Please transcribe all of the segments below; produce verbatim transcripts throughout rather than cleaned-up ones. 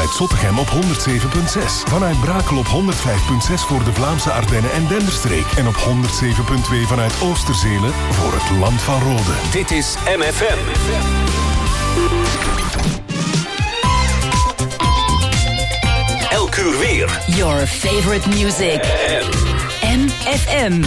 vanuit Zottegem op honderd zeven komma zes. Vanuit Brakel op honderd vijf komma zes voor de Vlaamse Ardennen en Denderstreek. En op honderd zeven komma twee vanuit Oosterzelen voor het Land van Rode. Dit is M F M. Elk uur weer. Your favorite music. M F M.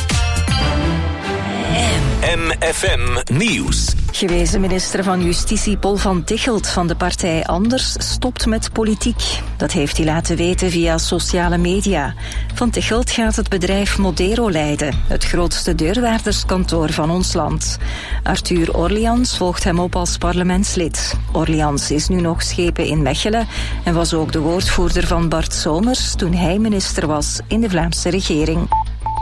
M F M Nieuws. Gewezen minister van Justitie Paul van Tichelt van de partij Anders stopt met politiek. Dat heeft hij laten weten via sociale media. Van Tichelt gaat het bedrijf Modero leiden, het grootste deurwaarderskantoor van ons land. Arthur Orleans volgt hem op als parlementslid. Orleans is nu nog schepen in Mechelen en was ook de woordvoerder van Bart Somers toen hij minister was in de Vlaamse regering.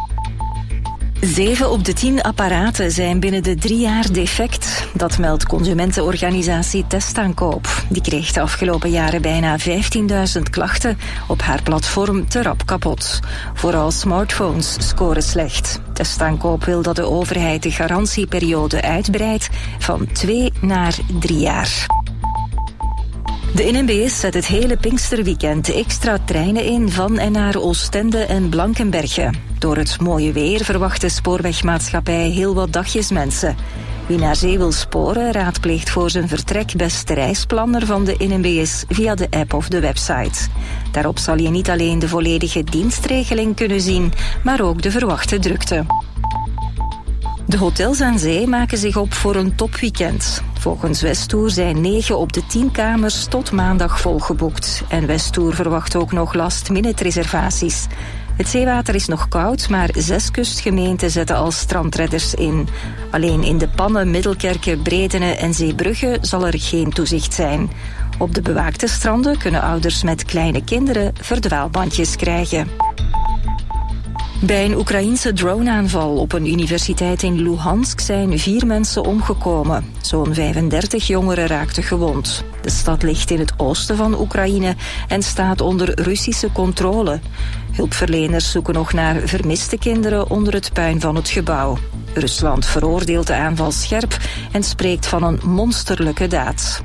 Zeven op de tien apparaten zijn binnen de drie jaar defect. Dat meldt consumentenorganisatie Testaankoop. Die kreeg de afgelopen jaren bijna vijftienduizend klachten op haar platform te rap kapot. Vooral smartphones scoren slecht. Testaankoop wil dat de overheid de garantieperiode uitbreidt van twee naar drie jaar. De N M B S zet het hele Pinksterweekend extra treinen in van en naar Oostende en Blankenberge. Door het mooie weer verwacht de spoorwegmaatschappij heel wat dagjesmensen. Wie naar zee wil sporen, raadpleegt voor zijn vertrek best de reisplanner van de N M B S via de app of de website. Daarop zal je niet alleen de volledige dienstregeling kunnen zien, maar ook de verwachte drukte. De hotels aan zee maken zich op voor een topweekend. Volgens Westtour zijn negen op de tien kamers tot maandag volgeboekt. En Westtour verwacht ook nog last-minute reservaties. Het zeewater is nog koud, maar zes kustgemeenten zetten al strandredders in. Alleen in de Pannen, Middelkerken, Bredene en Zeebrugge zal er geen toezicht zijn. Op de bewaakte stranden kunnen ouders met kleine kinderen verdwaalbandjes krijgen. Bij een Oekraïense droneaanval op een universiteit in Luhansk zijn vier mensen omgekomen. Zo'n vijfendertig jongeren raakten gewond. De stad ligt in het oosten van Oekraïne en staat onder Russische controle. Hulpverleners zoeken nog naar vermiste kinderen onder het puin van het gebouw. Rusland veroordeelt de aanval scherp en spreekt van een monsterlijke daad.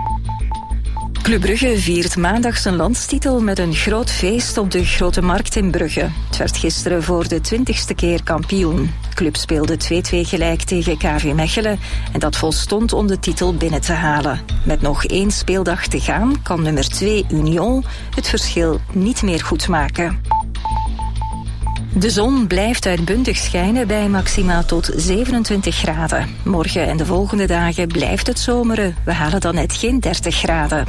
Club Brugge viert maandag zijn landstitel met een groot feest op de Grote Markt in Brugge. Het werd gisteren voor de twintigste keer kampioen. De club speelde twee-twee gelijk tegen K V Mechelen en dat volstond om de titel binnen te halen. Met nog één speeldag te gaan kan nummer twee Union het verschil niet meer goed maken. De zon blijft uitbundig schijnen bij maximaal tot zevenentwintig graden. Morgen en de volgende dagen blijft het zomeren. We halen dan net geen dertig graden.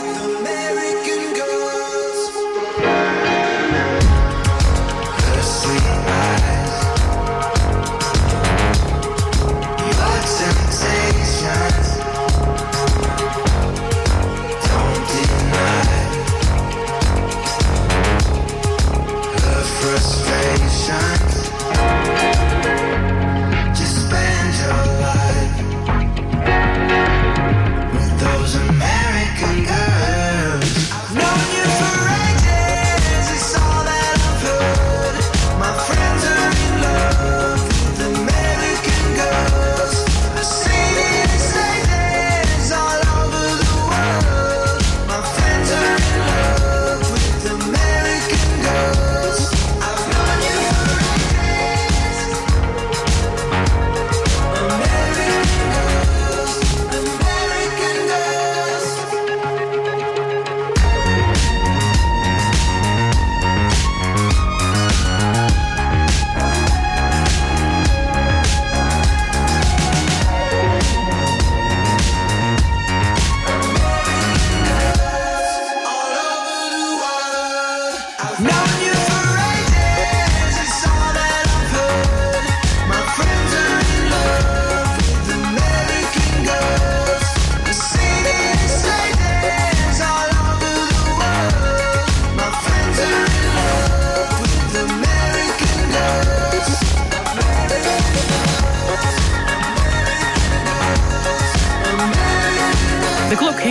Yes.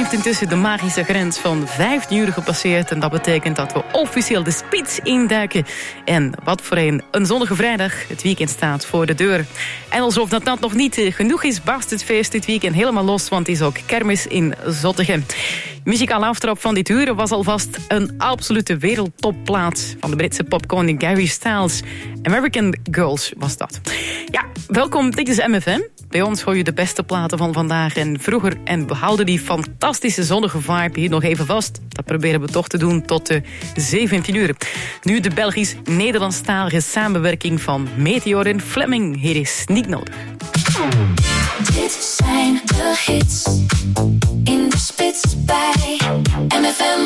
heeft intussen de magische grens van vijftien uur gepasseerd. En dat betekent dat we officieel de spits induiken. En wat voor een, een zonnige vrijdag. Het weekend staat voor de deur. En alsof dat, dat nog niet genoeg is, barst het feest dit weekend helemaal los. Want het is ook kermis in Zottegem. Muzikaal aftrap van dit uur was alvast een absolute wereldtopplaat van de Britse popkoning Gary Styles. American Girls was dat. Ja, welkom, dit is M F M. Bij ons hoor je de beste platen van vandaag en vroeger. En we houden die fantastische zonnige vibe hier nog even vast. Dat proberen we toch te doen tot de zeventien uur. Nu de Belgisch-Nederlandstalige samenwerking van Meteor en Fleming. Hier is Niet Nodig. Dit zijn de hits in de spits bij M F M.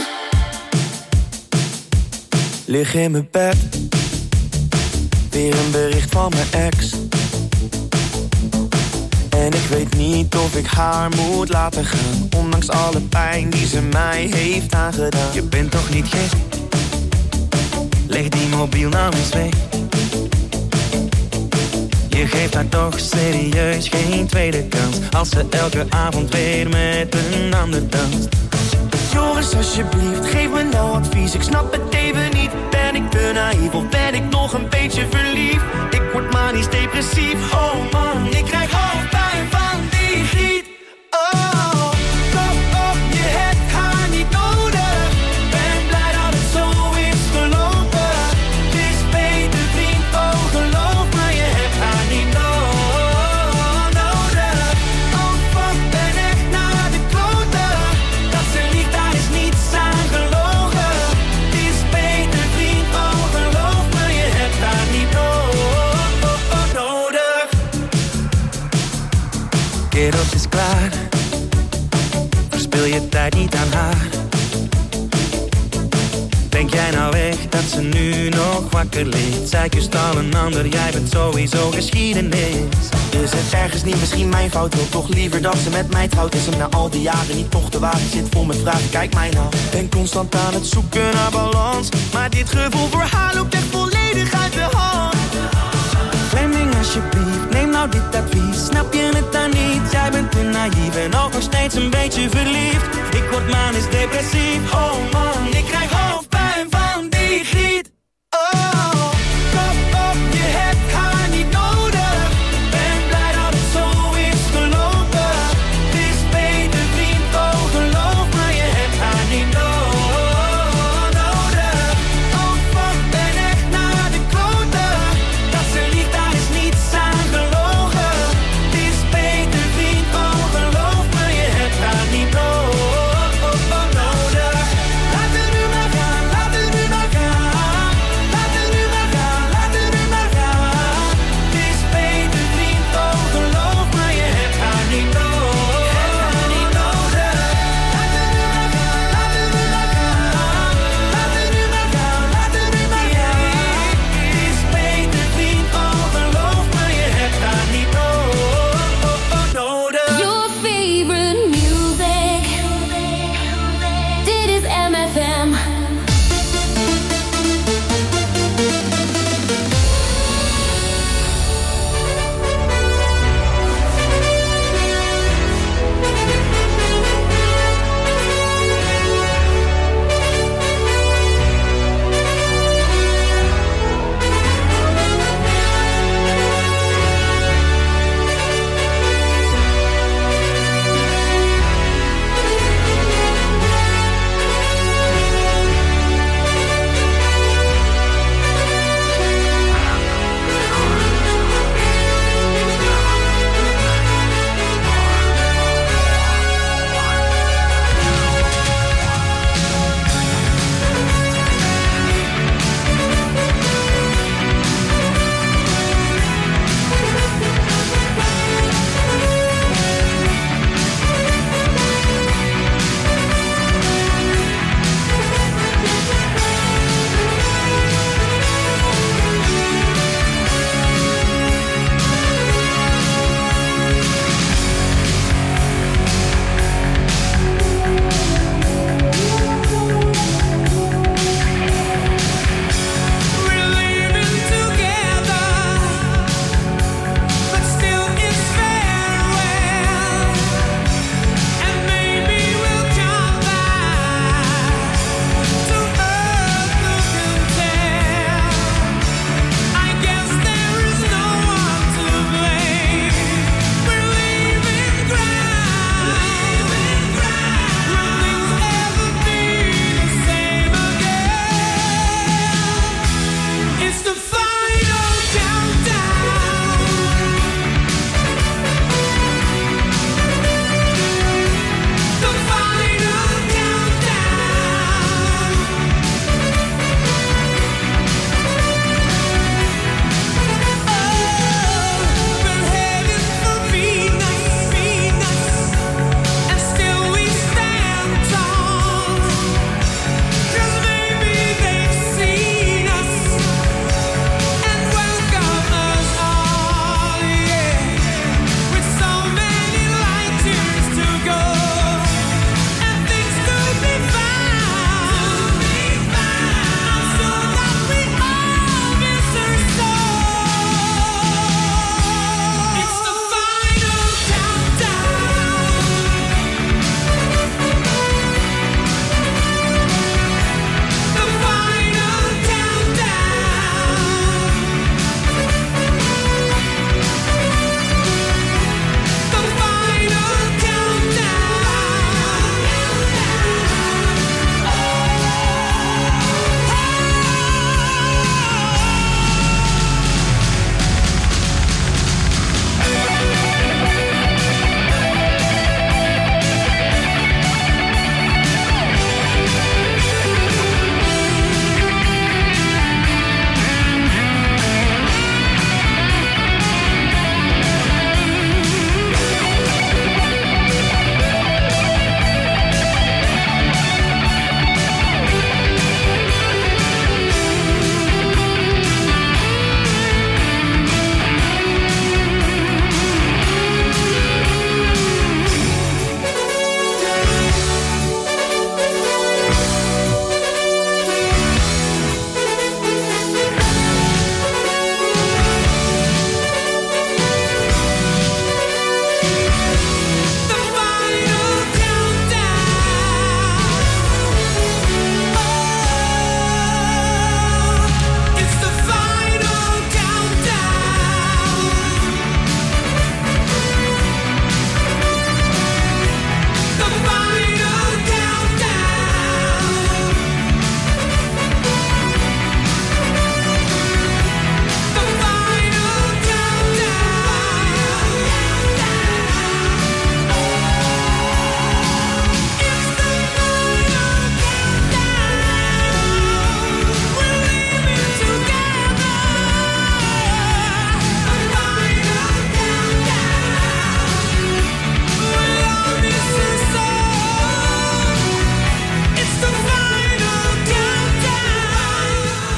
Lig in mijn bed, weer een bericht van mijn ex. En ik weet niet of ik haar moet laten gaan, ondanks alle pijn die ze mij heeft aangedaan. Je bent toch niet gek? Leg die mobiel nou eens weg. Je geeft haar toch serieus geen tweede kans, als ze elke avond weer met een ander danst. Joris, alsjeblieft, geef me nou advies. Ik snap het even niet. Ben ik te naïef of ben ik nog een beetje verliefd? Ik word manisch depressief. Oh man, ik krijg hoofdpijn van die griet. Oh, kom op, je hebt haar niet nodig. Ben blij dat het zo is gelopen. Het is beter vriend, oh geloof me, je hebt haar niet no- nodig. Oh fuck, ben echt naar de kloten. Dat ze liegt, daar is niets aan gelogen. Het is beter vriend, oh geloof me, je hebt haar niet no- nodig. Kerels is klaar, verspil je tijd niet aan haar. Denk jij nou echt dat ze nu nog wakker ligt? Zij kust al een ander, jij bent sowieso geschiedenis. Is het ergens niet misschien mijn fout? Wil toch liever dat ze met mij trouwt? Is hem na al die jaren niet toch te waar? Ik zit vol met vragen, kijk mij nou. Ben constant aan het zoeken naar balans, maar dit gevoel voor haar loopt echt volledig uit de hand. Fleming, alsjeblieft, neem nou dit advies. Snap je het dan niet? Jij bent te naïef en ook nog steeds een beetje verliefd. Ik word manisch depressief. Oh man, ik krijg hoofdpijn van die griet. Oh, kom op, je hebt haar niet nodig. Ben blij dat het zo is gelopen. Het is beter vriend, oh geloof me, je hebt haar niet no- nodig. Oh fuck, ben echt naar de kloten. Dat ze liegt, daar is niets aan gelogen. Het is beter vriend, oh geloof me, je hebt haar niet no- nodig. Laat er nu maar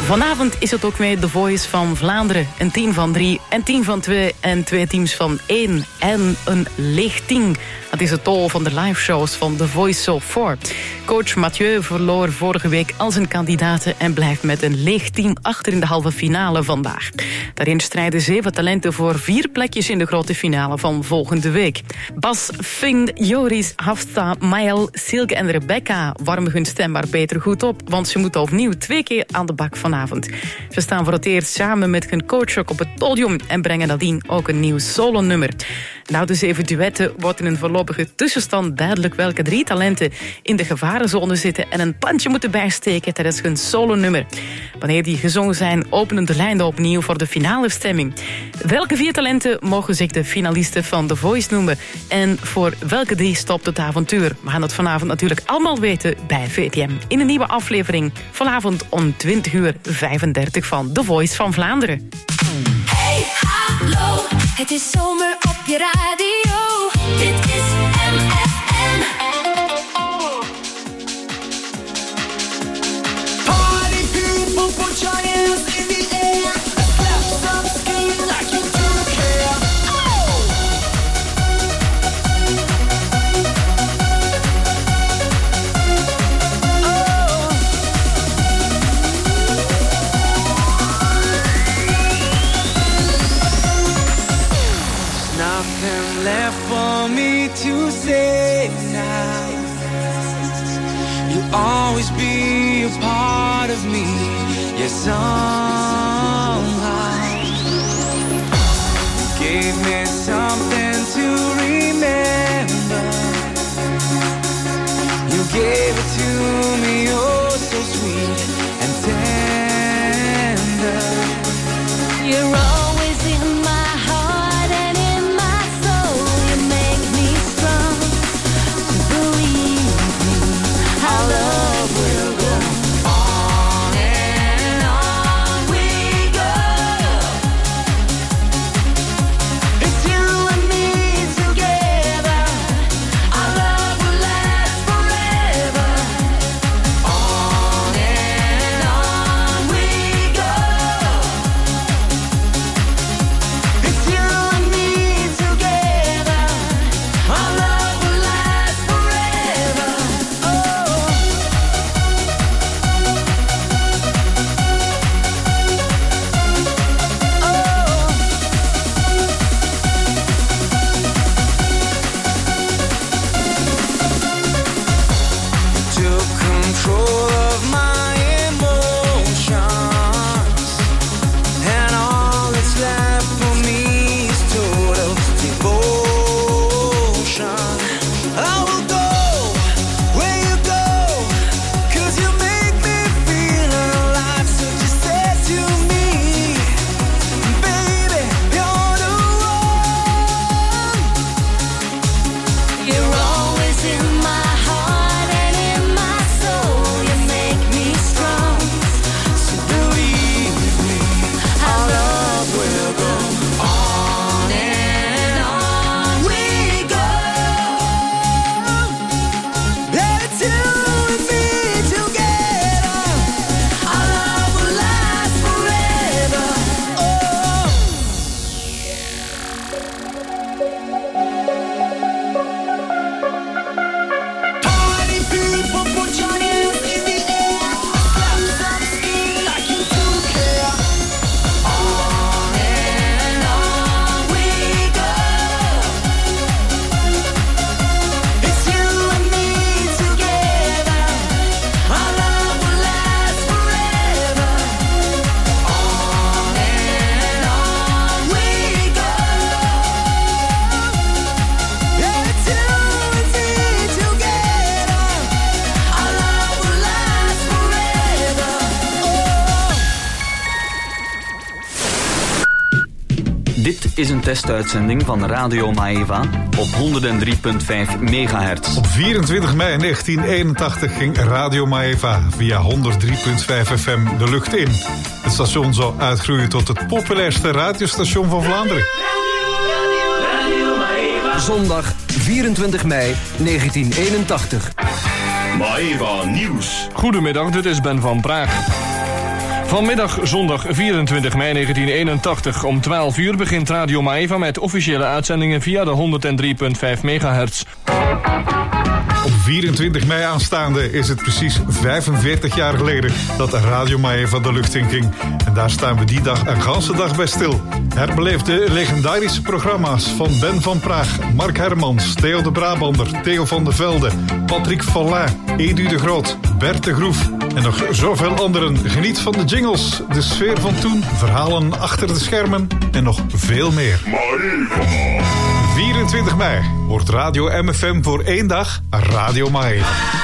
Vanavond is het ook weer The Voice van Vlaanderen. Een team van drie, een team van twee en twee teams van één. En een leeg team. Dat is het tol van de live shows van The Voice So Far. Coach Mathieu verloor vorige week al zijn kandidaten en blijft met een leeg team achter in de halve finale vandaag. Daarin strijden zeven talenten voor vier plekjes in de grote finale van volgende week. Bas, Finn, Joris, Hafsta, Maël, Silke en Rebecca warmen hun stem maar beter goed op, want ze moeten opnieuw twee keer aan de bak vanavond. Ze staan voor het eerst samen met hun coach ook op het podium en brengen nadien ook een nieuw solo-nummer. Nou, de zeven duetten wordt in een voorlopige tussenstand duidelijk welke drie talenten in de gevarenzone zitten en een pandje moeten bijsteken tijdens hun solo-nummer. Wanneer die gezongen zijn, openen de lijnen opnieuw voor de finale stemming. Welke vier talenten mogen zich de finalisten van The Voice noemen? En voor welke drie stopt het avontuur? We gaan dat vanavond natuurlijk allemaal weten bij V T M. In een nieuwe aflevering vanavond om twintig uur vijfendertig van The Voice van Vlaanderen. Hey, hallo, het is zomer op je radio. Dit is M F M. Party people, put your hands in the air. Clap some skin like you don't care. Oh! Oh! Nothing left for me to say now. You'll always be a part of me, yes, somehow. Gave me something to remember. You gave it to me, oh, so sweet and tender. You're always in my heart and in my soul. You make me strong to believe me. Our love will go on and on we go. It's you and me together. Our love will last forever. On and on we go. It's you and me together. Our love will last forever. Oh. Took control of my emotions, and all that's left for me is total devotion. I will go where you go, 'cause you make me feel alive. So just say to me, baby, you're the one. You're always in my heart and in my soul. You make me strong. So believe me, our love will go on and on we go. It's you and me together. Our love will last forever. Oh. Party people, put your hands in the air. Clap some skin like you don't care. On and on we go. It's you and me together. Our love will last forever. On and on we go. It's you and me together. Our love will last forever. Dit is een testuitzending van Radio Maeva op honderd drie komma vijf megahertz. Op vierentwintig mei negentien eenentachtig ging Radio Maeva via honderd drie komma vijf F M de lucht in. Het station zou uitgroeien tot het populairste radiostation van Vlaanderen. Zondag vierentwintig mei negentien eenentachtig. Maeva Nieuws. Goedemiddag, dit is Ben van Praag. Vanmiddag zondag vierentwintig mei negentien eenentachtig om twaalf uur begint Radio Maeva met officiële uitzendingen via de honderddrie komma vijf megahertz. Op vierentwintig mei aanstaande is het precies vijfenveertig jaar geleden dat Radio Maeva de lucht in ging. En daar staan we die dag een ganse dag bij stil. Herbeleef de legendarische programma's van Ben van Praag, Mark Hermans, Theo de Brabander, Theo van de Velde, Patrick Follin, Edu de Groot, Bert de Groef en nog zoveel anderen. Geniet van de jingles, de sfeer van toen, verhalen achter de schermen en nog veel meer. vierentwintig mei wordt Radio M F M voor één dag Radio Maeva.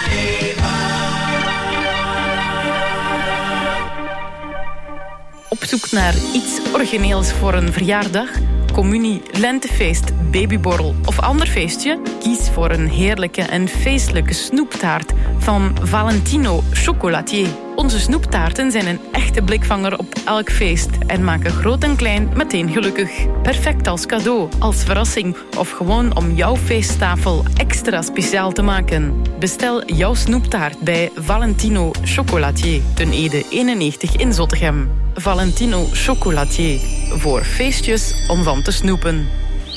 Op zoek naar iets origineels voor een verjaardag, communie, lentefeest, babyborrel of ander feestje? Kies voor een heerlijke en feestelijke snoeptaart van Valentino Chocolatier. Onze snoeptaarten zijn een echte blikvanger op elk feest en maken groot en klein meteen gelukkig. Perfect als cadeau, als verrassing of gewoon om jouw feesttafel extra speciaal te maken. Bestel jouw snoeptaart bij Valentino Chocolatier, ten Ede eenennegentig in Zottegem. Valentino Chocolatier, voor feestjes om van te snoepen.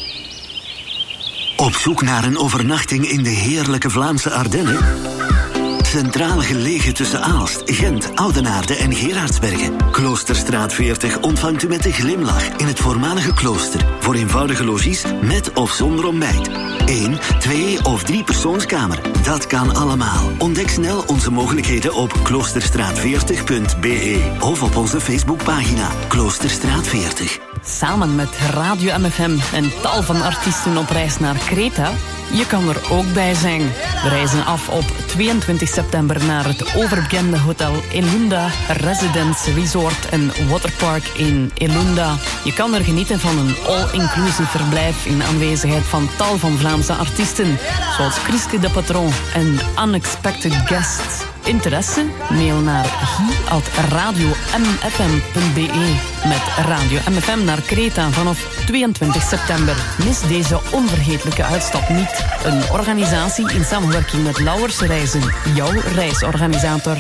Op zoek naar een overnachting in de heerlijke Vlaamse Ardennen? Centraal gelegen tussen Aalst, Gent, Oudenaarde en Gerardsbergen. Kloosterstraat veertig ontvangt u met een glimlach in het voormalige klooster. Voor eenvoudige logies met of zonder ontbijt. Eén, twee of drie persoonskamer. Dat kan allemaal. Ontdek snel onze mogelijkheden op kloosterstraat veertig punt b e of op onze Facebookpagina Kloosterstraat veertig. Samen met Radio M F M en tal van artiesten op reis naar Kreta. Je kan er ook bij zijn. We reizen af op tweeëntwintig september naar het overbekende hotel Elunda Residence Resort en Waterpark in Elunda. Je kan er genieten van een all-inclusive verblijf in aanwezigheid van tal van Vlaamse artiesten, zoals Chriske de Patron en Unexpected Guests. Interesse? Mail naar hi at radio m f m punt b e met Radio M F M naar Kreta vanaf tweeëntwintig september. Mis deze onvergetelijke uitstap niet. Een organisatie in samenwerking met Lauwers Reizen, jouw reisorganisator.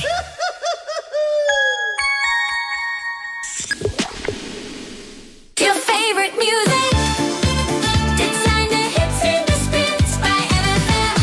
Your favorite music. Design the hits and the spins by M F M.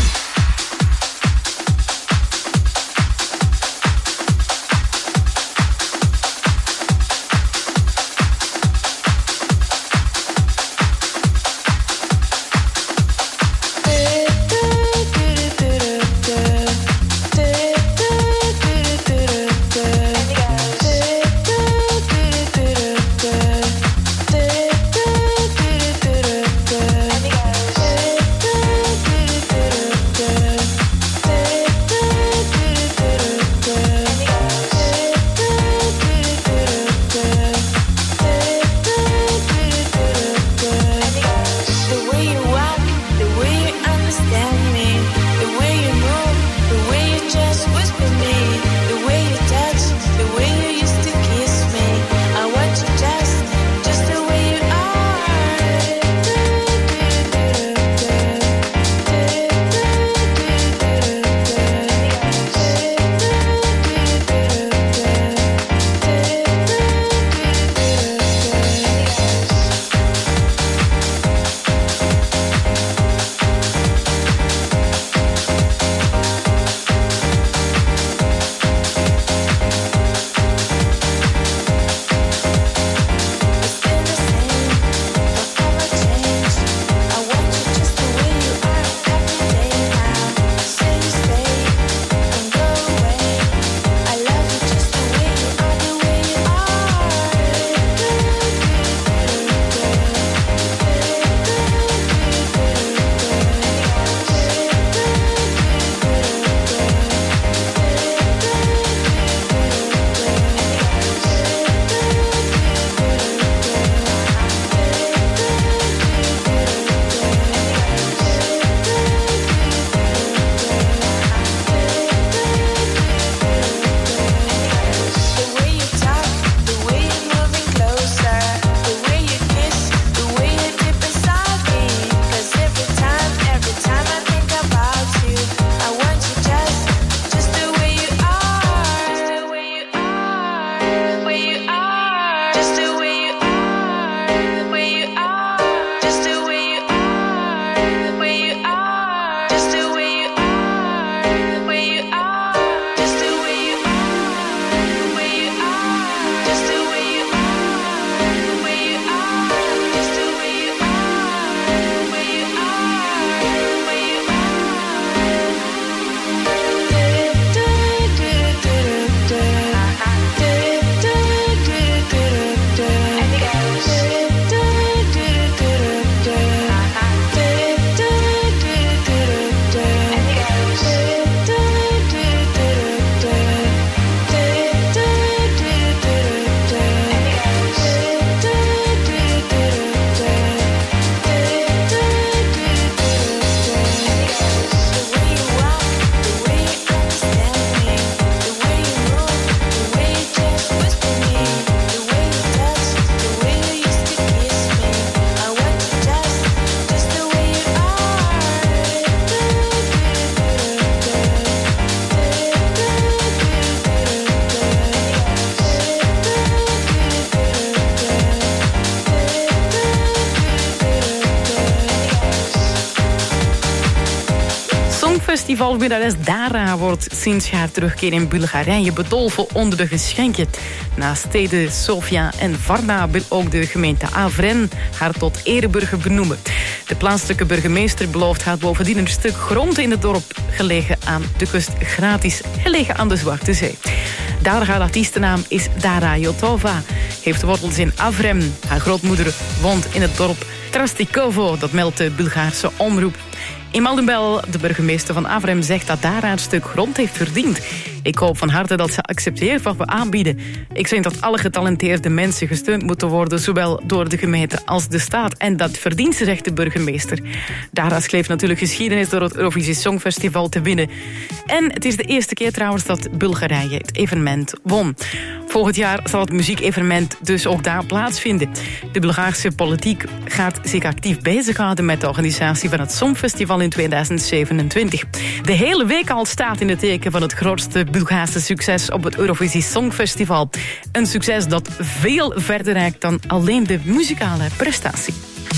Songfestivalwinnares Dara wordt sinds haar terugkeer in Bulgarije bedolven onder de geschenken. Naast steden Sofia en Varna wil ook de gemeente Avren haar tot ereburger benoemen. De plaatselijke burgemeester belooft haar bovendien een stuk grond in het dorp gelegen aan de kust gratis, gelegen aan de Zwarte Zee. Dara, haar artiestennaam is Dara Jotova, heeft wortels in Avrem. Haar grootmoeder woont in het dorp Trastikovo, dat meldt de Bulgaarse omroep. Imal Bel, de burgemeester van Avrem, zegt dat Dara een stuk grond heeft verdiend. Ik hoop van harte dat ze accepteert wat we aanbieden. Ik vind dat alle getalenteerde mensen gesteund moeten worden, zowel door de gemeente als de staat. En dat verdient ze, zegt de burgemeester. Dara schreef natuurlijk geschiedenis door het Eurovisie Songfestival te winnen. En het is de eerste keer trouwens dat Bulgarije het evenement won. Volgend jaar zal het muziekevenement dus ook daar plaatsvinden. De Bulgaarse politiek gaat zich actief bezighouden met de organisatie van het Songfestival in tweeduizend zevenentwintig. De hele week al staat in het teken van het grootste Bulgaarse succes op het Eurovisie Songfestival. Een succes dat veel verder reikt dan alleen de muzikale prestatie.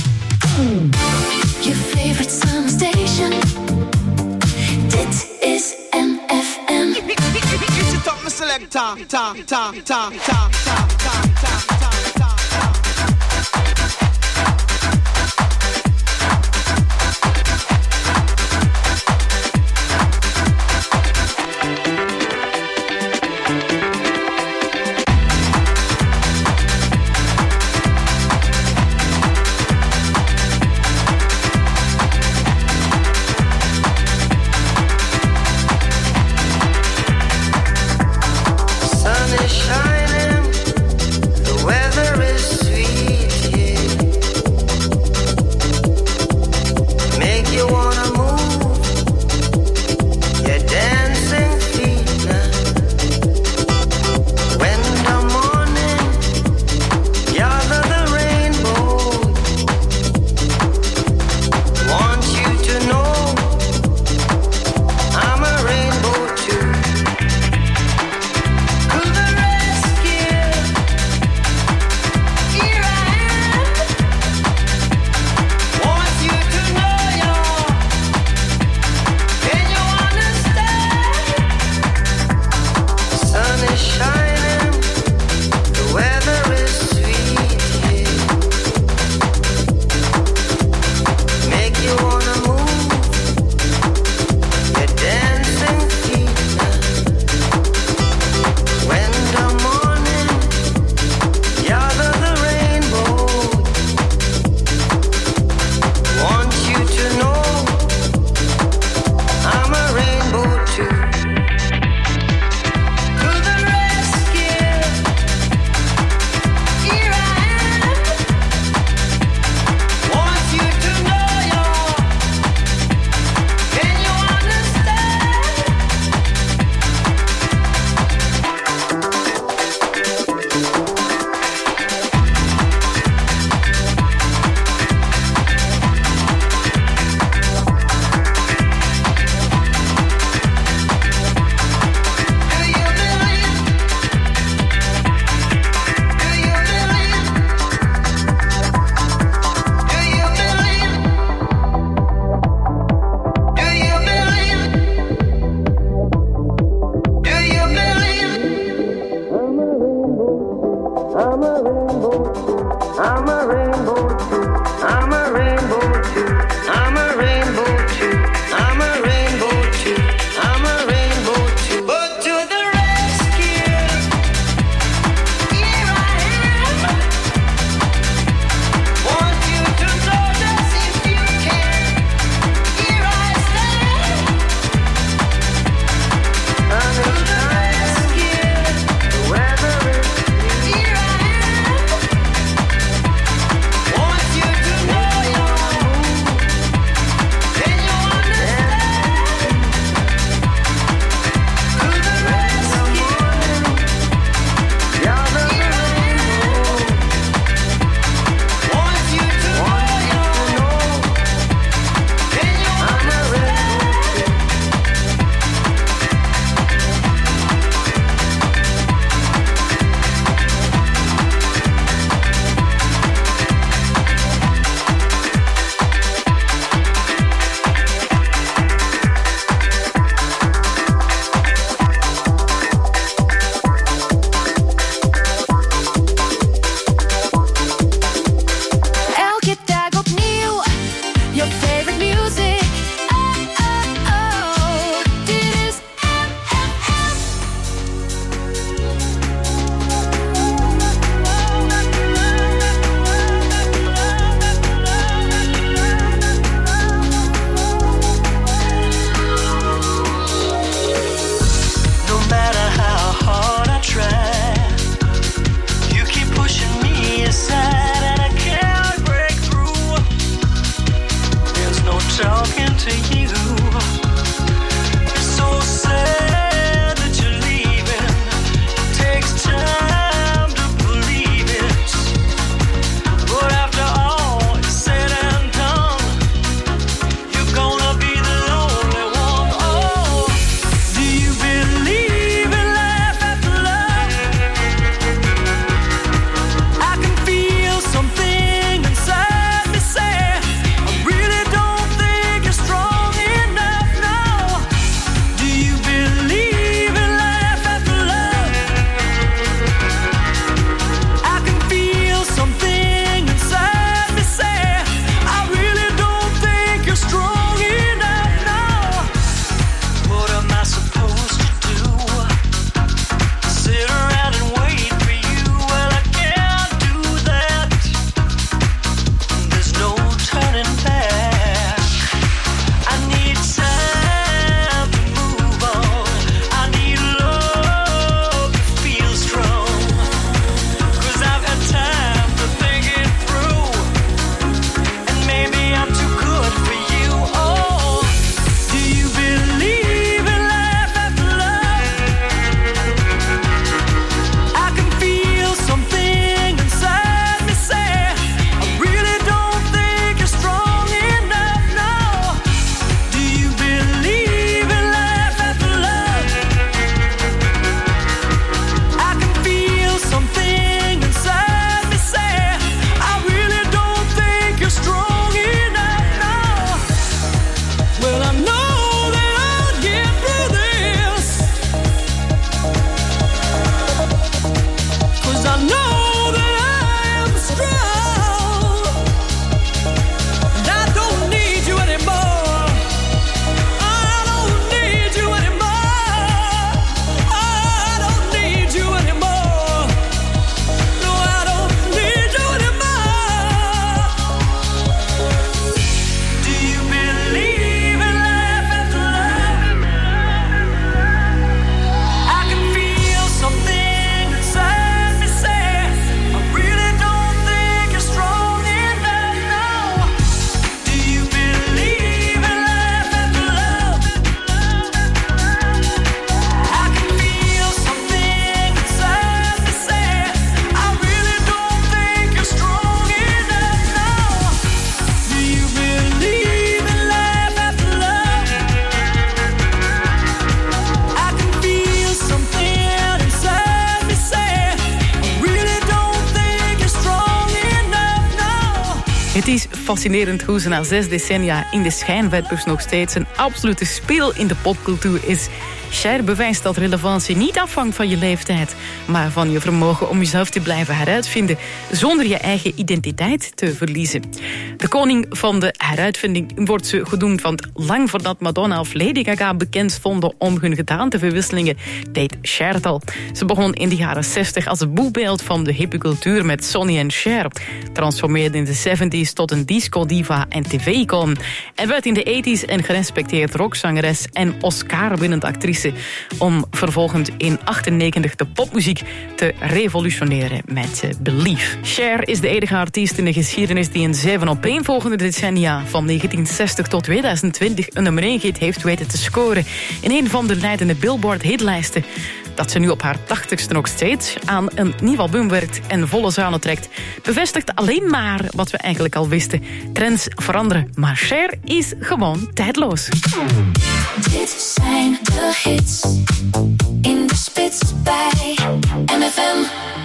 Your favorite summer station. Dit is M F M. Select ta ta ta ta ta ta ta ta. Het is fascinerend hoe ze na zes decennia in de schijnwerpers nog steeds een absolute speel in de popcultuur is. Cher bewijst dat relevantie niet afhangt van je leeftijd, maar van je vermogen om jezelf te blijven heruitvinden zonder je eigen identiteit te verliezen. De koning van de heruitvinding wordt ze genoemd, want lang voordat Madonna of Lady Gaga bekend stonden om hun gedaanteverwisselingen, deed Cher het al. Ze begon in de jaren zestig als boegbeeld van de hippe cultuur met Sonny en Cher, transformeerde in de zeventig tot een disco-diva en tv-icoon en werd in de tachtig een gerespecteerd rockzangeres en Oscar-winnend actrice, om vervolgens in achtennegentig de popmuziek te revolutioneren met uh, Believe. Cher is de enige artiest in de geschiedenis die in zeven opeenvolgende decennia van negentien zestig tot tweeduizend twintig een nummer één hit heeft weten te scoren in een van de leidende Billboard-hitlijsten. Dat ze nu op haar tachtigste nog steeds aan een nieuw album werkt en volle zalen trekt, bevestigt alleen maar wat we eigenlijk al wisten. Trends veranderen, maar Cher is gewoon tijdloos. Dit zijn de hits in de spits bij M F M.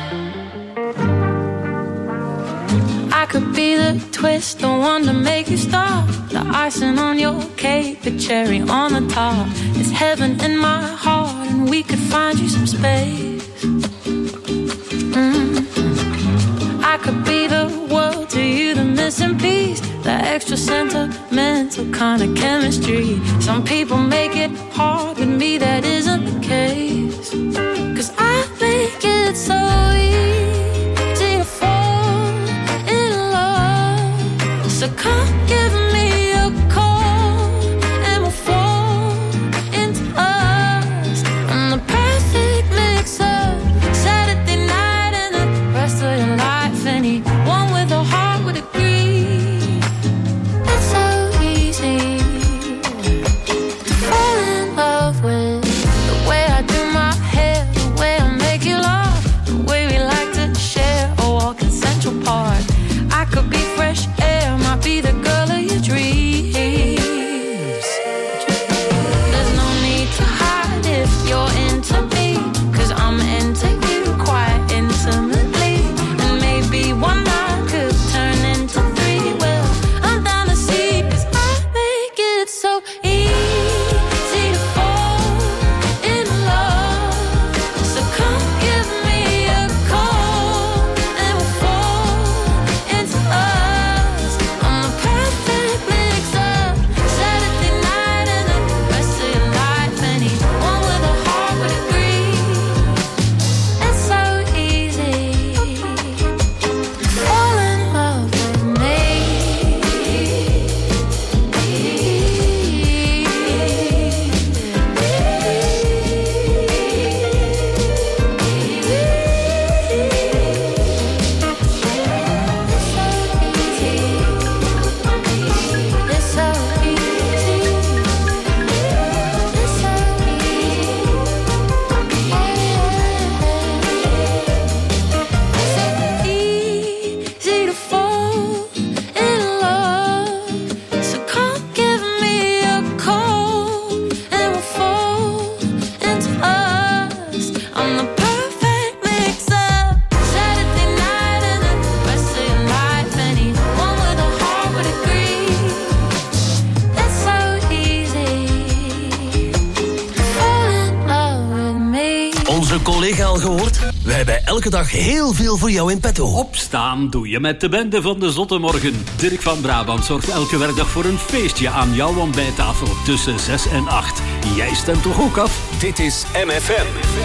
I could be the twist, the one to make you stop. The icing on your cake, the cherry on the top. It's heaven in my heart, and we could find you some space. Mm-hmm. I could be the world to you, the missing piece, the extra sentimental kind of chemistry. Some people make it hard, with me that isn't the case. 'Cause I make it so easy to fall in love. So come give me a call and we'll fall into us. I'm the perfect mix of Saturday night and the rest of your life. Anyone with a heart would agree. It's so easy to fall in love with the way I do my hair, the way I make you laugh, the way we like to share a walk in Central Park. I could be fresh air, might be the girl of your dreams. There's no need to hide if you're into me, 'cause I'm into you quite intimately. And maybe one night could turn into three. Well, I'm down to see, 'cause I make it so easy to fall in love. So come give me a call and we'll fall into us. I'm the perfect mix of Saturday night and the rest of your life. Anyone with a heart would agree. It's so easy to fall in love with me. It's so easy. It's so easy to fall in love. So come give me a call and we'll fall into us. I'm the perfect mix of Saturday night and the rest of your life. Anyone with a heart would agree. It's so easy to fall in love with me. Onze collega al gehoord? We hebben elke dag heel veel voor jou in petto. Opstaan doe je met de bende van de Zotte Morgen. Dirk van Brabant zorgt elke werkdag voor een feestje aan jouw ontbijttafel tussen zes en acht. Jij stemt toch ook af? Dit is M F M.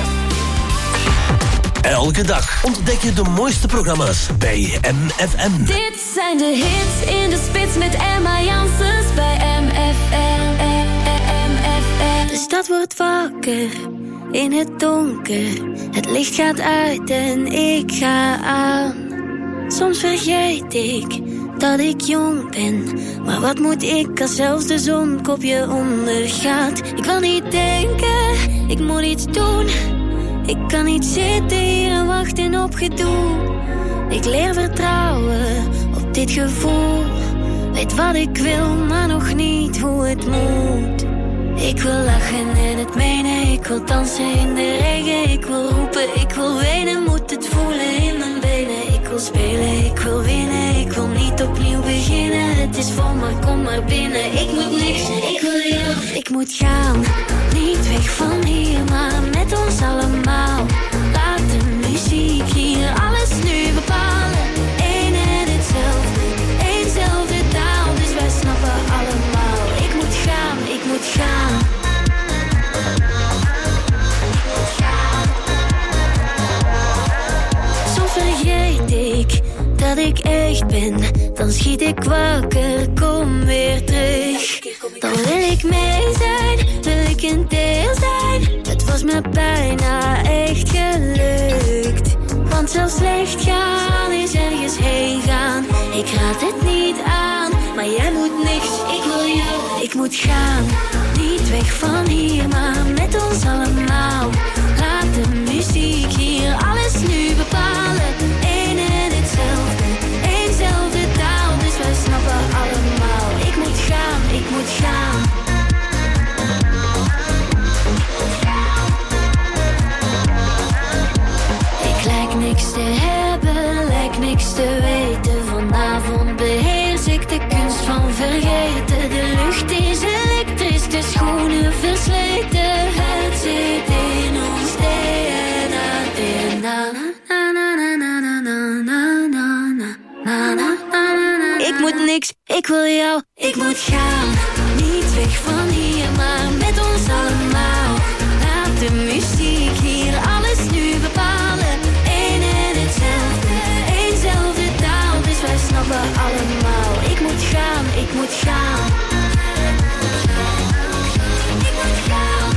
Elke dag ontdek je de mooiste programma's bij M F M. Dit zijn de hits in de spits met Emma Janssens bij M F M. M F M. De stad wordt wakker in het donker. Het licht gaat uit en ik ga aan. Soms vergeet ik dat ik jong ben. Maar wat moet ik als zelfs de zon op je ondergaat? Ik wil niet denken, ik moet iets doen. Ik kan niet zitten hier en wachten op gedoe. Ik leer vertrouwen op dit gevoel. Weet wat ik wil, maar nog niet hoe het moet. Ik wil lachen en het menen. Ik wil dansen in de regen. Ik wil roepen, ik wil wenen. Moet het voelen in mijn benen. Ik wil wil spelen, ik wil winnen. Ik wil niet opnieuw beginnen. Het is vol, maar kom maar binnen. Ik moet niks, ik wil jou. Ik moet gaan, niet weg van hier, maar met ons allemaal. Laat de muziek hier alles nu bepalen. Eén en hetzelfde, éénzelfde taal. Dus wij snappen allemaal. Ik moet gaan, ik moet gaan. Soms vergeet ik dat ik echt ben. Dan schiet ik wakker, kom weer terug. Dan wil ik mee zijn, wil ik een deel zijn. Het was me bijna echt gelukt. Want zelfs slecht gaan is ergens heen gaan. Ik raad het niet aan, maar jij moet niks. Ik wil jou, ik moet gaan. Niet weg van hier, maar met ons allemaal. Laat de muziek hier alles nu bepalen. Eén en hetzelfde, éénzelfde taal. Dus wij snappen allemaal. Ik moet gaan, ik moet gaan. Ik lijk niks te hebben, lijk niks te weten. Vanavond beheers ik de kunst van vergeten. De lucht is elektrisch, de schoenen versleten. Het zit in ons D N A. D N A. Na, na, na, na, na, na, na, na, na, na, na, na. Ik moet niks, ik wil jou, ik moet gaan. Niet weg van hier, maar met ons allemaal. Laat de muziek hier alles nu bepalen. Eén en hetzelfde, éénzelfde taal. Dus wij snappen allemaal. Ik moet gaan, ik moet gaan. Ik moet gaan.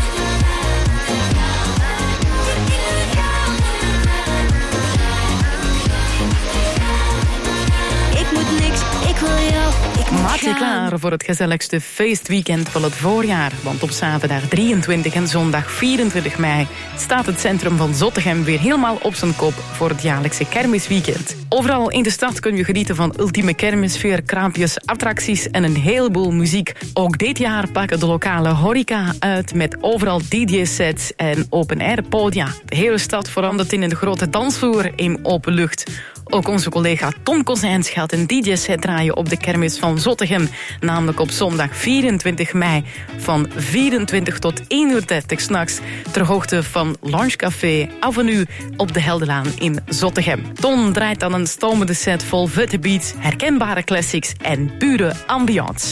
Ik moet niks, ik wil jou, ik moet Maak je gaan. klaar voor het gezelligste feestweekend van het voorjaar. Want op zaterdag drieëntwintig en zondag vierentwintig mei... staat het centrum van Zottegem weer helemaal op zijn kop... voor het jaarlijkse kermisweekend. Overal in de stad kun je genieten van ultieme kermisfeer, kraampjes, attracties en een heleboel muziek. Ook dit jaar pakken de lokale horeca uit met overal D J-sets en open-air podia. De hele stad verandert in een grote dansvloer in open lucht. Ook onze collega Tom Kozijns gaat een D J-set draaien op de kermis van Zottegem. Namelijk op zondag vierentwintig mei van vierentwintig tot één uur dertig 's nachts. Ter hoogte van Lunchcafé Avenue op de Heldenlaan in Zottegem. Tom draait dan een stomende set vol vette beats, herkenbare classics en pure ambiance.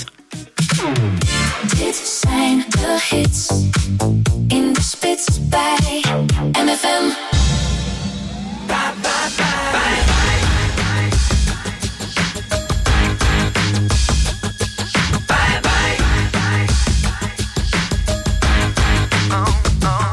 Dit zijn de hits in de spits bij M F M. Bye, bye, bye. Bye, bye. Bye, bye. Oh, oh.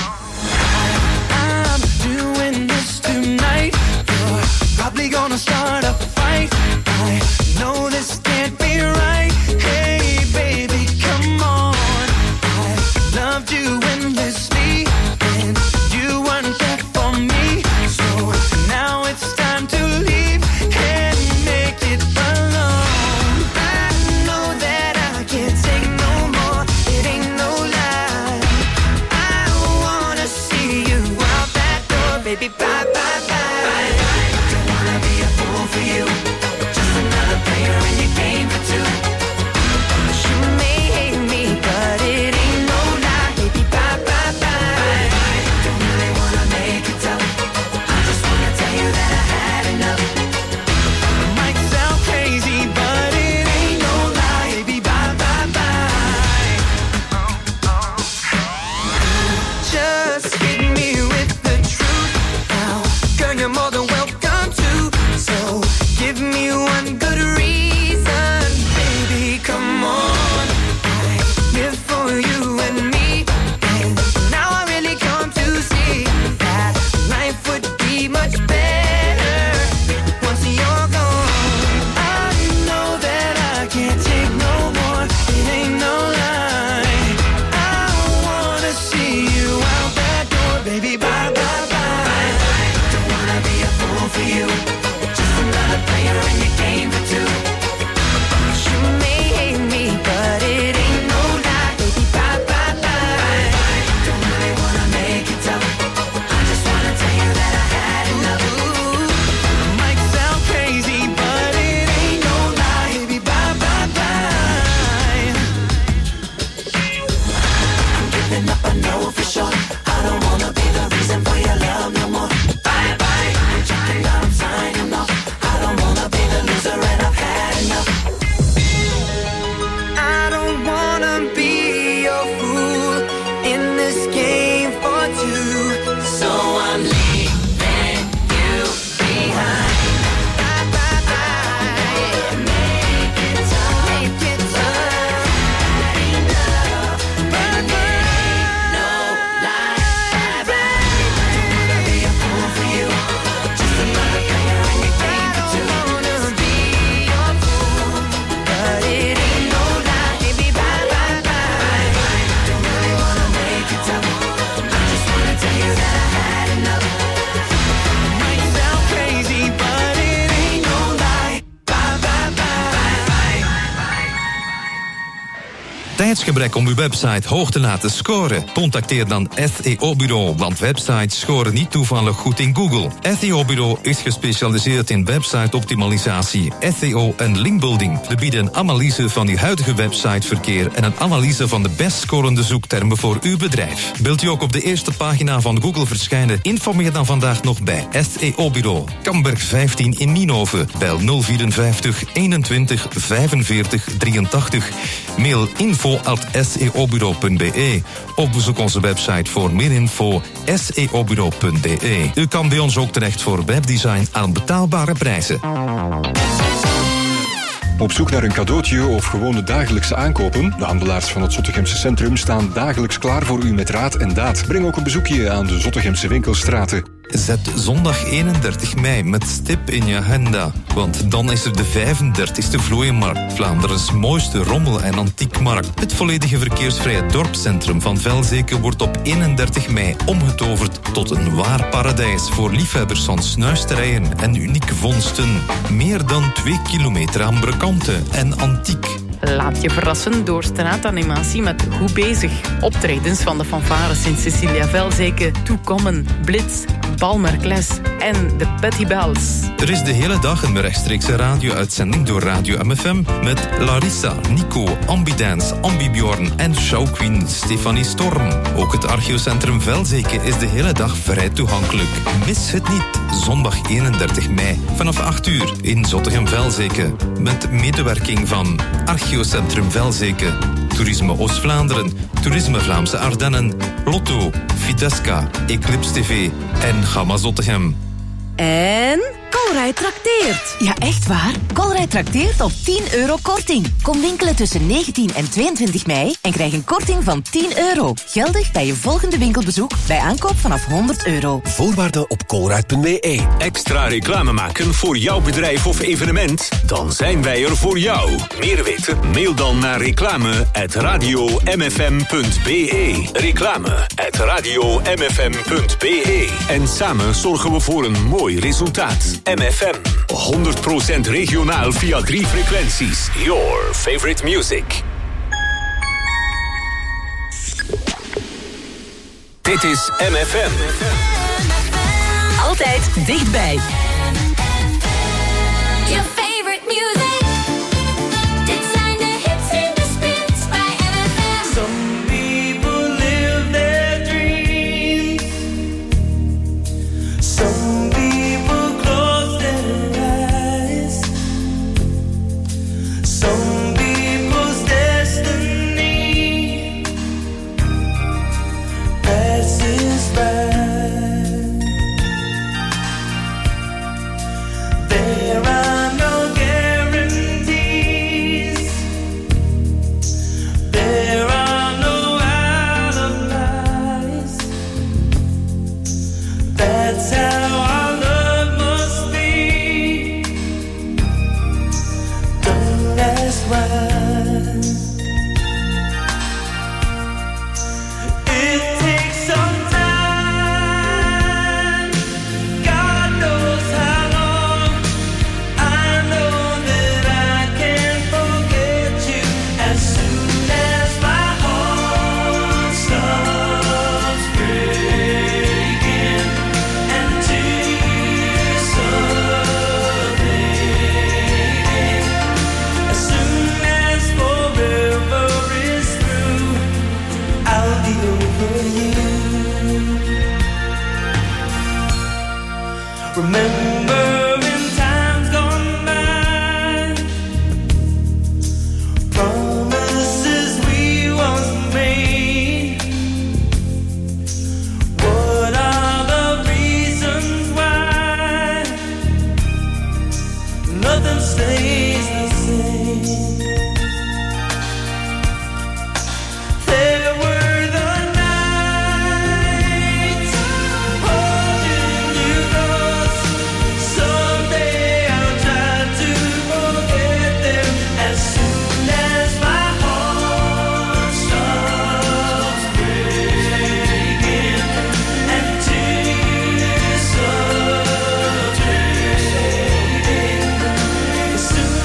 I'm doing this tonight. You're probably gonna start a fight. I know this can't be right. Hey, baby, come on. I loved you endlessly, and you weren't there for me. So now it's time to leave and make it alone. I know that I can't take no more. It ain't no lie. I wanna see you out that door, baby. Bye, bye, bye. Bye, bye. Don't wanna be a fool for you. Just another player in your game for two. You may hate me, but it ain't no lie, baby. Bye, bye, bye. Bye, bye. Don't really wanna make it tough. I just wanna tell you that I had enough. It might sound crazy, but it ain't no lie, baby. Bye, bye, bye. Just hit me with the truth now. Girl, you're more than welcome to. So tijdsgebrek om uw website hoog te laten scoren? Contacteer dan S E O-bureau, want websites scoren niet toevallig goed in Google. S E O-bureau is gespecialiseerd in website-optimalisatie, S E O en linkbuilding. We bieden een analyse van uw huidige websiteverkeer en een analyse van de best scorende zoektermen voor uw bedrijf. Wilt u ook op de eerste pagina van Google verschijnen? Informeer dan vandaag nog bij S E O-bureau. Kamberg vijftien in Nienhoven. Bel nul vierenvijftig eenentwintig vijfenveertig drieëntachtig. Mail info at s e o bureau punt b e. Of bezoek onze website voor meer info s e o bureau punt b e. U kan bij ons ook terecht voor webdesign aan betaalbare prijzen. Op zoek naar een cadeautje of gewone dagelijkse aankopen? De handelaars van het Zottegemse Centrum staan dagelijks klaar voor u met raad en daad. Breng ook een bezoekje aan de Zottegemse winkelstraten. Zet zondag eenendertig mei met stip in je agenda. Want dan is er de vijfendertigste Vlooienmarkt. Vlaanderens mooiste rommel- en antiekmarkt. Het volledige verkeersvrije dorpscentrum van Velzeke wordt op eenendertig mei omgetoverd tot een waar paradijs voor liefhebbers van snuisterijen en unieke vondsten. Meer dan twee kilometer aan brokanten en antiek. Laat je verrassen door straatanimatie met Goed Bezig. Optredens van de fanfares in Cecilia Velzeke, Toekommen, Blitz, Balmerkles en de Betty Bells. Er is de hele dag een rechtstreekse radio-uitzending door Radio M F M met Larissa, Nico, Ambidance, Ambibjorn en showqueen Stefanie Storm. Ook het Archeocentrum Velzeke is de hele dag vrij toegankelijk. Mis het niet, zondag eenendertig mei vanaf acht uur in Zottegem Velzeke. Met medewerking van Archeocentrum Velzeke, Toerisme Oost-Vlaanderen, Toerisme Vlaamse Ardennen, Lotto, Fidesca, Eclipse T V en Gamma Zottegem. En Colruyt trakteert. Ja, echt waar. Colruyt trakteert op tien euro korting. Kom winkelen tussen negentien en tweeëntwintig mei en krijg een korting van tien euro. Geldig bij je volgende winkelbezoek bij aankoop vanaf honderd euro. Voorwaarden op colruyt punt b e. Extra reclame maken voor jouw bedrijf of evenement? Dan zijn wij er voor jou. Meer weten? Mail dan naar reclame at radio m f m punt b e. Reclame at radio m f m punt b e. En samen zorgen we voor een mooi resultaat. M F M, honderd procent regionaal via drie frequenties. Your favorite music. Dit is M F M. Altijd dichtbij. Your favorite music. Dit zijn de hits en de spins bij M F M. Some people live their dreams. Some people close their eyes. Some people's destiny passes by. There are no guarantees. There are no alibis. That's how our love must be. Don't ask why. It takes some time. God knows how long. I know that I can't forget you as soon as my heart stops breaking and tears start fading. As soon as forever is through, I'll be over you. Remember in times gone by, promises we once made. What are the reasons why nothing stays the same? There were the nights holding you close. Someday I'll try to forget them as soon as my heart stops breaking and tears start fading. As soon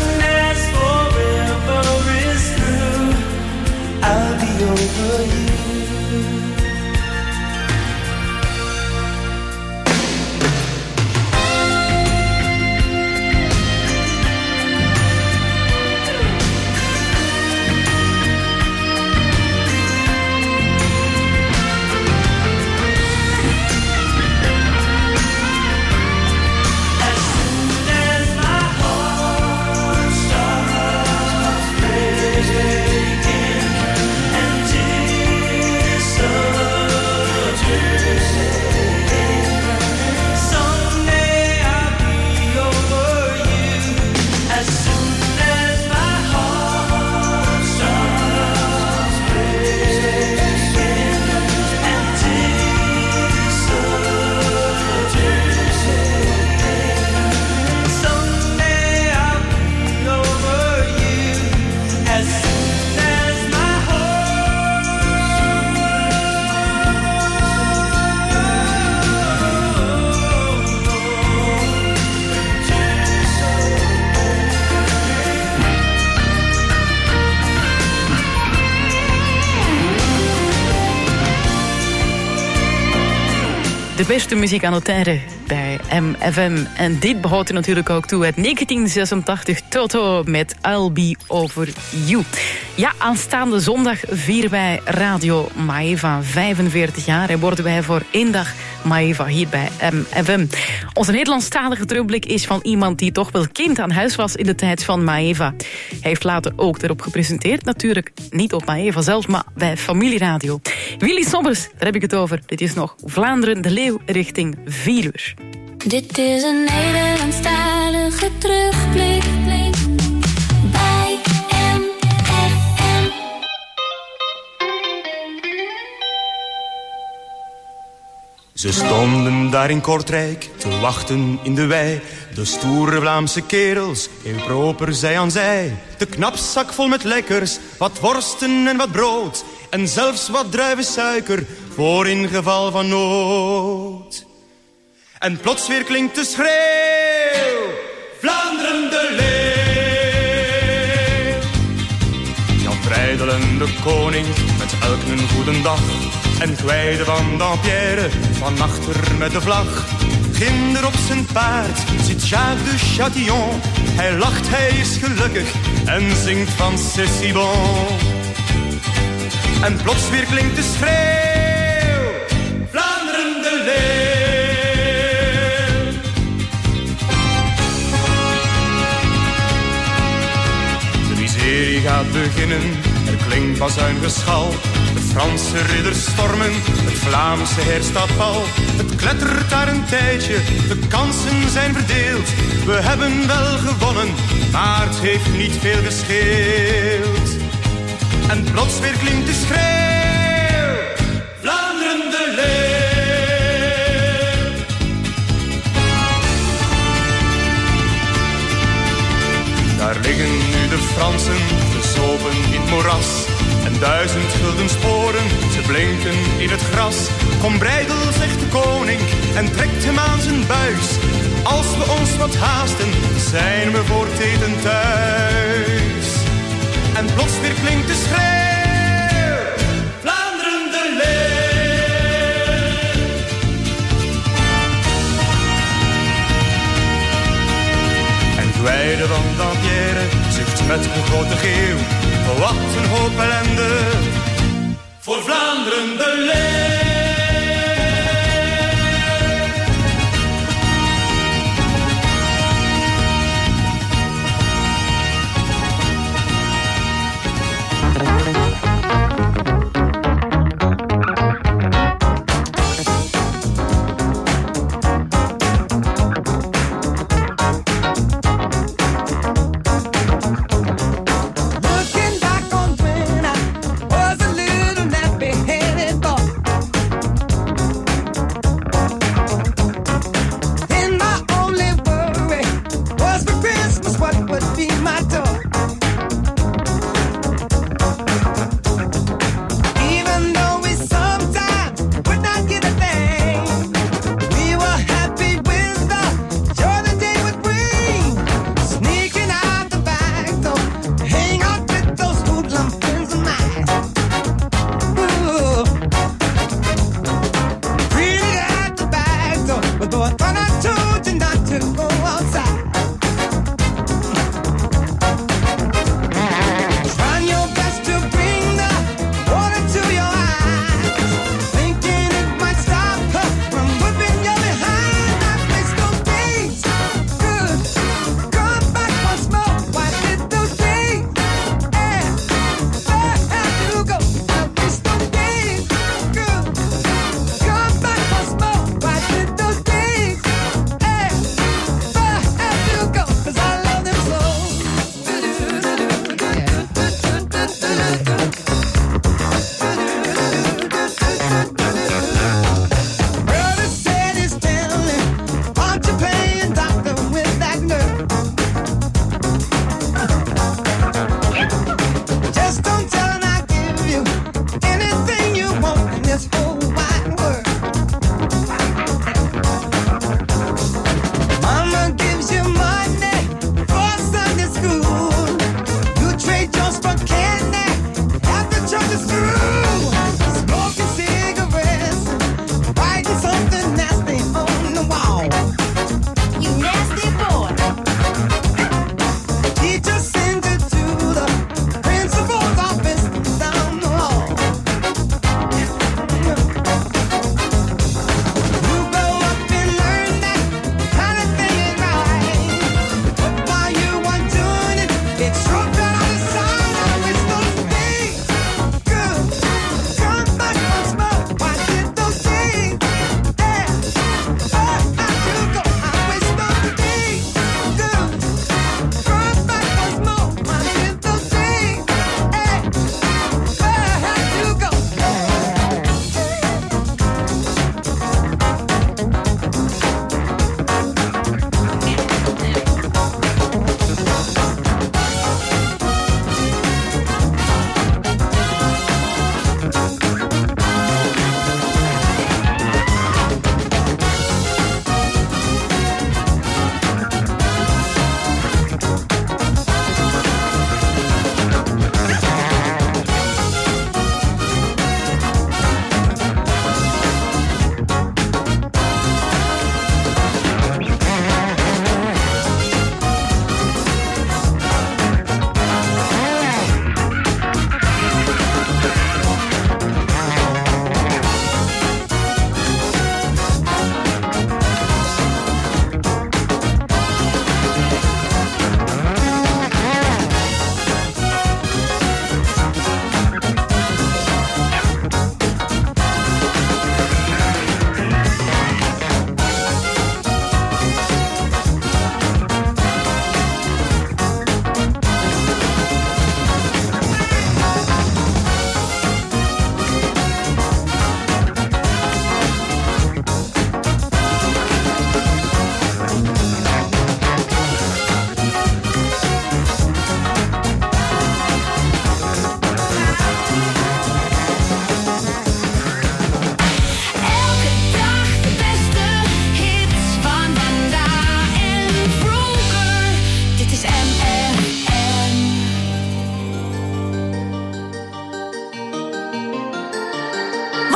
De beste muziek aan het tijden bij M F M. En dit behoudt er natuurlijk ook toe uit negentien zesentachtig Toto met I'll Be Over You. Ja, aanstaande zondag vieren wij Radio Maeva vijfenveertig jaar. En worden wij voor één dag Maeva hier bij M F M. Onze Nederlandstalige terugblik is van iemand die toch wel kind aan huis was in de tijd van Maeva. Hij heeft later ook erop gepresenteerd. Natuurlijk niet op Maeva zelfs, maar bij Familieradio. Willy Sommers, daar heb ik het over. Dit is nog Vlaanderen de Leeuw richting vier uur. Dit is een Nederlandstalige terugblik bij M F M. Ze stonden daar in Kortrijk te wachten in de wei. De stoere Vlaamse kerels, heel proper zij aan zij. De knapzak vol met lekkers, wat worsten en wat brood. En zelfs wat druivensuiker, voor in geval van nood. En plots weer klinkt de schreeuw, Vlaanderen de leeuw. Jan Breidel en de koning, met elk een goedendag. En Gwijde van Dampierre, van achter met de vlag. Ginder op zijn paard, zit Jacques de Chatillon. Hij lacht, hij is gelukkig, en zingt van C'est si bon. En plots weer klinkt de schreeuw, Vlaanderen de leeuw. De miserie gaat beginnen, er klinkt bazuingeschal. De Franse ridders stormen, het Vlaamse heer staat pal. Het klettert daar een tijdje, de kansen zijn verdeeld. We hebben wel gewonnen, maar het heeft niet veel gescheeld. En plots weer klinkt de schreeuw, Vlaanderen de leeuw. Daar liggen nu de Fransen, verzopen in het moeras. En duizend gulden sporen, ze blinken in het gras. Kom Breidel, zegt de koning, en trekt hem aan zijn buis. Als we ons wat haasten, zijn we voor het eten thuis. En plots weer klinkt de schreeuw, Vlaanderen de leeuw. En Gwijde van Dampierre zucht met een grote geeuw. Wat een hoop ellende voor Vlaanderen de leeuw. Looking back on when I was a little nappy-headed boy.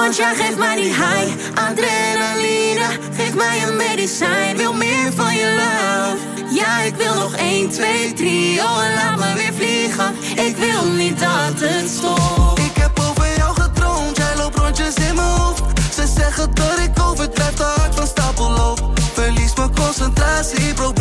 Want jij geeft mij die high, adrenaline. Geef mij een medicijn, wil meer van je love. Ja, ik wil nog één, twee, drie, oh en laat me weer vliegen. Ik wil niet dat het stopt. Ik heb over jou gedroomd, jij loopt rondjes in mijn hoofd. Ze zeggen dat ik overdrijf, te hard van stapel loop. Verlies mijn concentratie, probeer